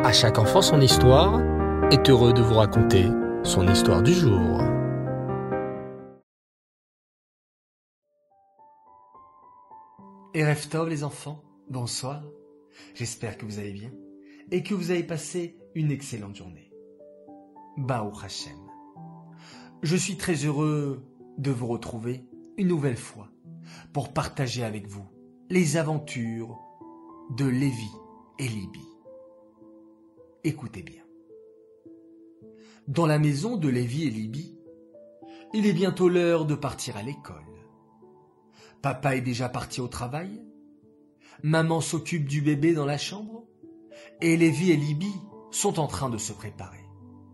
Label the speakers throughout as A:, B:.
A: À chaque enfant son histoire est heureux de vous raconter son histoire du jour.
B: Erev Tov les enfants, bonsoir, j'espère que vous allez bien et que vous avez passé une excellente journée. Baruch Hashem. Je suis très heureux de vous retrouver une nouvelle fois pour partager avec vous les aventures de Lévi et Libby. Écoutez bien. Dans la maison de Lévi et Libby, il est bientôt l'heure de partir à l'école. Papa est déjà parti au travail, maman s'occupe du bébé dans la chambre, et Lévi et Libby sont en train de se préparer.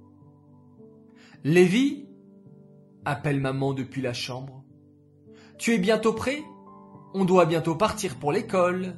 B: Lévi, appelle maman depuis la chambre. Tu es bientôt prêt? On doit bientôt partir pour l'école.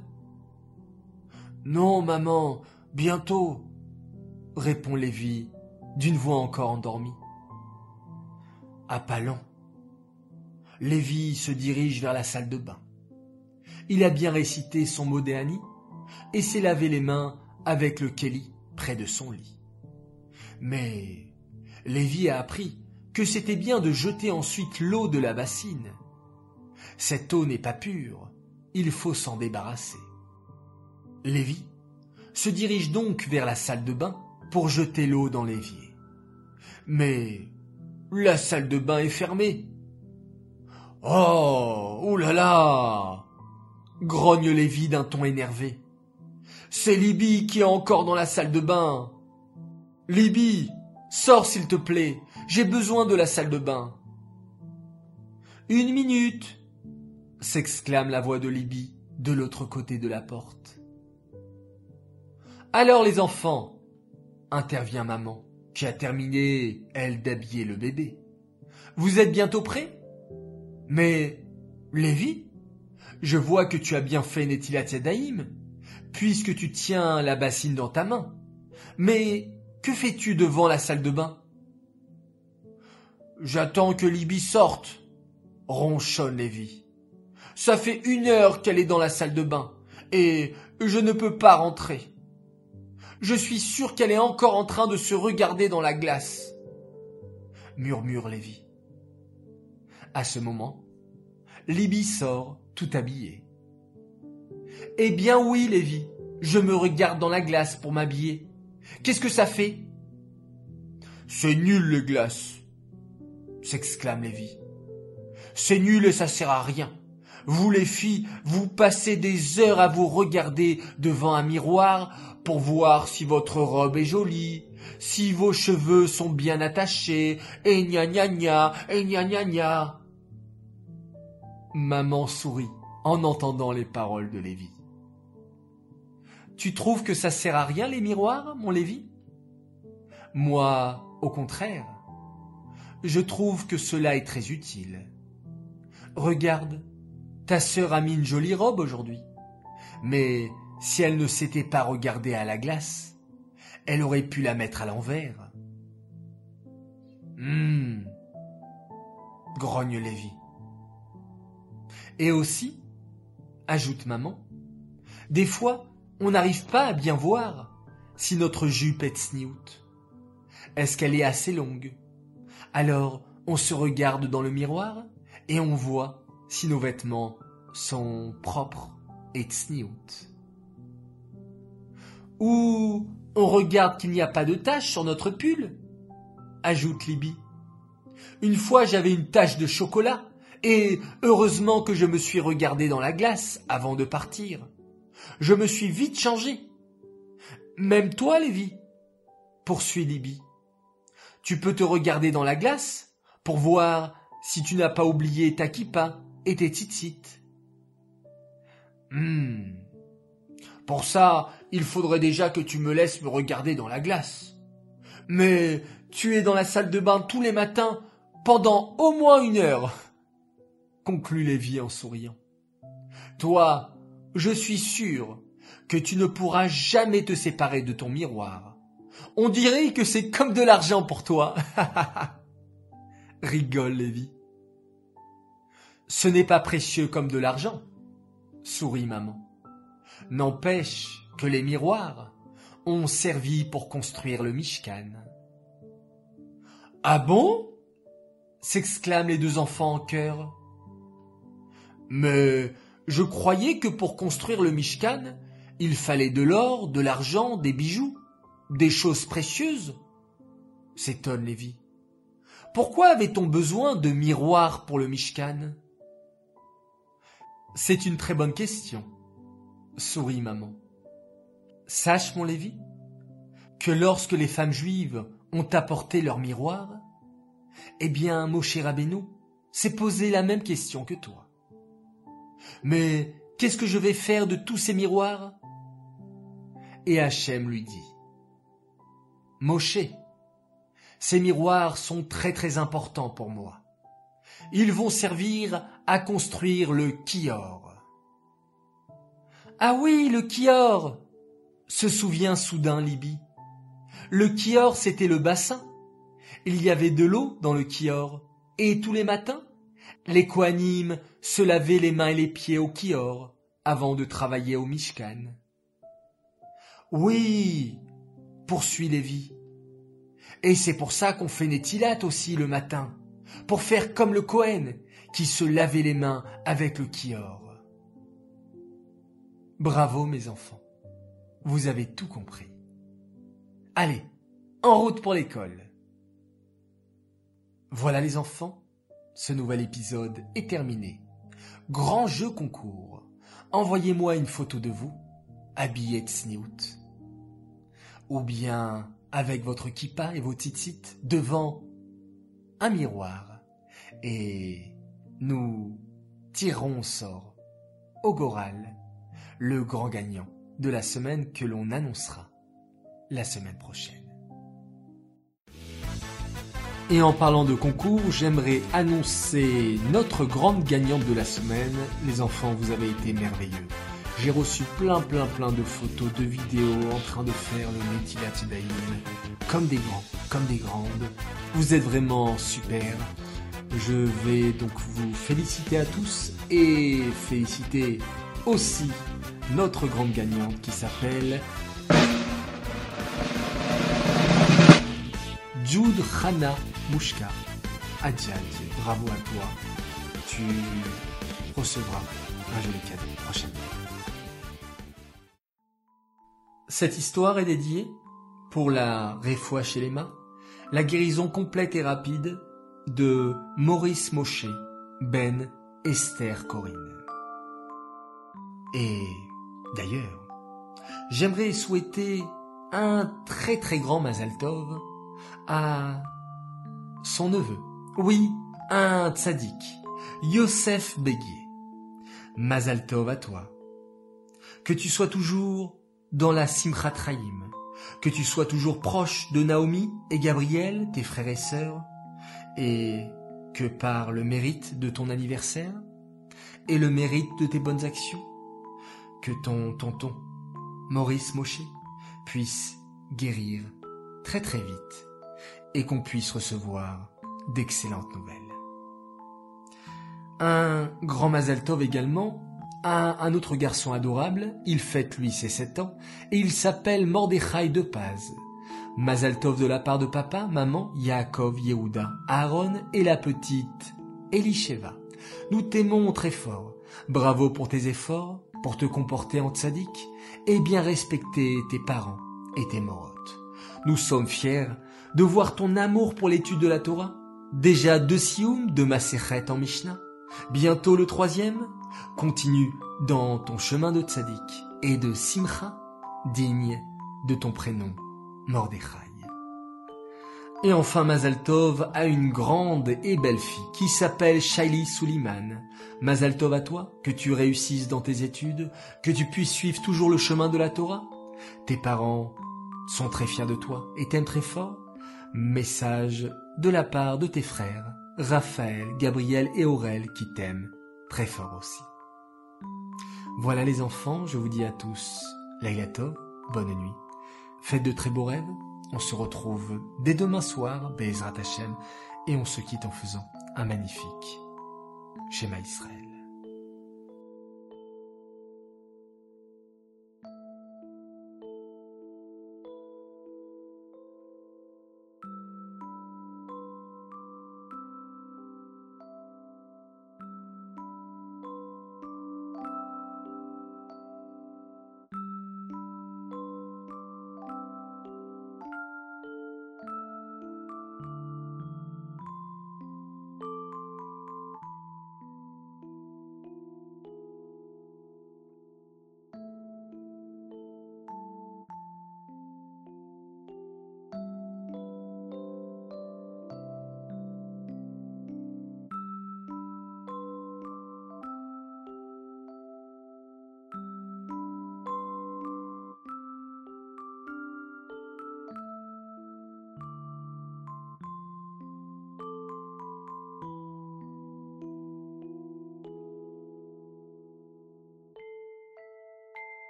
B: Non, maman, bientôt, répond Lévi d'une voix encore endormie. À pas lents, Lévi se dirige vers la salle de bain. Il a bien récité son Modéani et s'est lavé les mains avec le Kéli près de son lit. Mais Lévi a appris que c'était bien de jeter ensuite l'eau de la bassine. Cette eau n'est pas pure, il faut s'en débarrasser. Lévi se dirige donc vers la salle de bain pour jeter l'eau dans l'évier. Mais la salle de bain est fermée. Oh, oulala, grogne Lévi d'un ton énervé. C'est Libby qui est encore dans la salle de bain. Libby, sors s'il te plaît, j'ai besoin de la salle de bain. Une minute, s'exclame la voix de Libby de l'autre côté de la porte. Alors les enfants, intervient maman, qui a terminé, elle, d'habiller le bébé. Vous êtes bientôt prêts? Mais, Lévi, je vois que tu as bien fait Netilat Yadayim, puisque tu tiens la bassine dans ta main. Mais, que fais-tu devant la salle de bain? J'attends que Libby sorte, ronchonne Lévi. Ça fait 1 heure qu'elle est dans la salle de bain, et je ne peux pas rentrer. Je suis sûr qu'elle est encore en train de se regarder dans la glace, murmure Lévi. À ce moment, Libby sort tout habillée. Eh bien oui, Lévi, je me regarde dans la glace pour m'habiller. Qu'est-ce que ça fait? C'est nul les glaces, s'exclame Lévi. C'est nul et ça sert à rien. Vous les filles, vous passez des heures à vous regarder devant un miroir pour voir si votre robe est jolie, si vos cheveux sont bien attachés, et gna gna gna, et gna gna gna. Maman sourit en entendant les paroles de Lévi. Tu trouves que ça sert à rien les miroirs, mon Lévi? Moi, au contraire, je trouve que cela est très utile. Regarde, ta sœur a mis une jolie robe aujourd'hui, mais si elle ne s'était pas regardée à la glace, elle aurait pu la mettre à l'envers. Grogne Lévi. Et aussi, ajoute maman, des fois, on n'arrive pas à bien voir si notre jupe est tsniout. Est-ce qu'elle est assez longue? Alors, on se regarde dans le miroir et on voit si nos vêtements sont propres et tsniout. Ou on regarde qu'il n'y a pas de tache sur notre pull, ajoute Libby. Une fois, j'avais une tache de chocolat, et heureusement que je me suis regardé dans la glace avant de partir. Je me suis vite changé. Même toi, Lévi, poursuit Libby. Tu peux te regarder dans la glace pour voir si tu n'as pas oublié ta kippa et tes tzitzit. Pour ça, il faudrait déjà que tu me laisses me regarder dans la glace. Mais tu es dans la salle de bain tous les matins pendant au moins 1 heure, conclut Lévi en souriant. Toi, je suis sûr que tu ne pourras jamais te séparer de ton miroir. On dirait que c'est comme de l'argent pour toi. Rigole Lévi. Ce n'est pas précieux comme de l'argent, sourit maman. N'empêche que les miroirs ont servi pour construire le Mishkan. Ah bon? S'exclament les deux enfants en chœur. Mais je croyais que pour construire le Mishkan, il fallait de l'or, de l'argent, des bijoux, des choses précieuses, s'étonne Lévi. Pourquoi avait-on besoin de miroirs pour le Mishkan? C'est une très bonne question, sourit maman. Sache, mon Lévi, que lorsque les femmes juives ont apporté leurs miroirs, eh bien, Moshe Rabbeinu s'est posé la même question que toi. Mais qu'est-ce que je vais faire de tous ces miroirs? Et Hachem lui dit, Moshe, ces miroirs sont très très importants pour moi. Ils vont servir à construire le Kior. Ah oui, le Kior, se souvient soudain Libye. Le Kior, c'était le bassin. Il y avait de l'eau dans le Kior, et tous les matins, les Kohanim se lavaient les mains et les pieds au Kior avant de travailler au Mishkan. Oui, poursuit Lévi. Et c'est pour ça qu'on fait Netilat aussi le matin, pour faire comme le Kohen qui se lavait les mains avec le Kior. Bravo mes enfants, vous avez tout compris. Allez, en route pour l'école. Voilà les enfants, ce nouvel épisode est terminé. Grand jeu concours. Envoyez-moi une photo de vous, habillé tsniout, ou bien avec votre kippa et vos tzitzit devant un miroir. Et nous tirerons au sort, au Goral, le grand gagnant de la semaine que l'on annoncera la semaine prochaine. Et en parlant de concours, j'aimerais annoncer notre grande gagnante de la semaine. Les enfants, vous avez été merveilleux. J'ai reçu plein de photos, de vidéos en train de faire le Netilat Yadayim, comme des grands, comme des grandes. Vous êtes vraiment super. Je vais donc vous féliciter à tous et féliciter aussi notre grande gagnante qui s'appelle Jude Hana Mouchka. Adjad, bravo à toi. Tu recevras un joli cadeau prochainement. Cette histoire est dédiée pour la Refoua Shelema, la guérison complète et rapide de Maurice Moshe ben Esther Corinne. Et d'ailleurs, j'aimerais souhaiter un très très grand Mazal Tov à son neveu, oui, un tzaddik, Yosef Béguier. Mazal Tov à toi. Que tu sois toujours dans la Simchat Chaim, que tu sois toujours proche de Naomi et Gabriel, tes frères et sœurs, et que par le mérite de ton anniversaire et le mérite de tes bonnes actions, que ton tonton, Maurice Moshe, puisse guérir très très vite et qu'on puisse recevoir d'excellentes nouvelles. Un grand Mazal Tov également à un autre garçon adorable, il fête lui ses 7 ans, et il s'appelle Mordechai de Paz. Mazal Tov de la part de papa, maman, Yaakov, Yehuda, Aaron et la petite Elisheva. Nous t'aimons très fort. Bravo pour tes efforts, pour te comporter en tzaddik, et bien respecter tes parents et tes morotes. Nous sommes fiers de voir ton amour pour l'étude de la Torah. Déjà 2 sioum de Masechet en Mishnah. Bientôt le 3e. Continue dans ton chemin de tzaddik et de simcha, digne de ton prénom, Mordechai. Et enfin Mazal Tov a une grande et belle fille qui s'appelle Shaili Suliman. Mazal Tov à toi, que tu réussisses dans tes études, que tu puisses suivre toujours le chemin de la Torah. Tes parents sont très fiers de toi et t'aiment très fort. Message de la part de tes frères, Raphaël, Gabriel et Aurel qui t'aiment très fort aussi. Voilà les enfants, je vous dis à tous Laila Tov, bonne nuit. Faites de très beaux rêves. On se retrouve dès demain soir, Be'ezrat Hashem, et on se quitte en faisant un magnifique Shema Israël.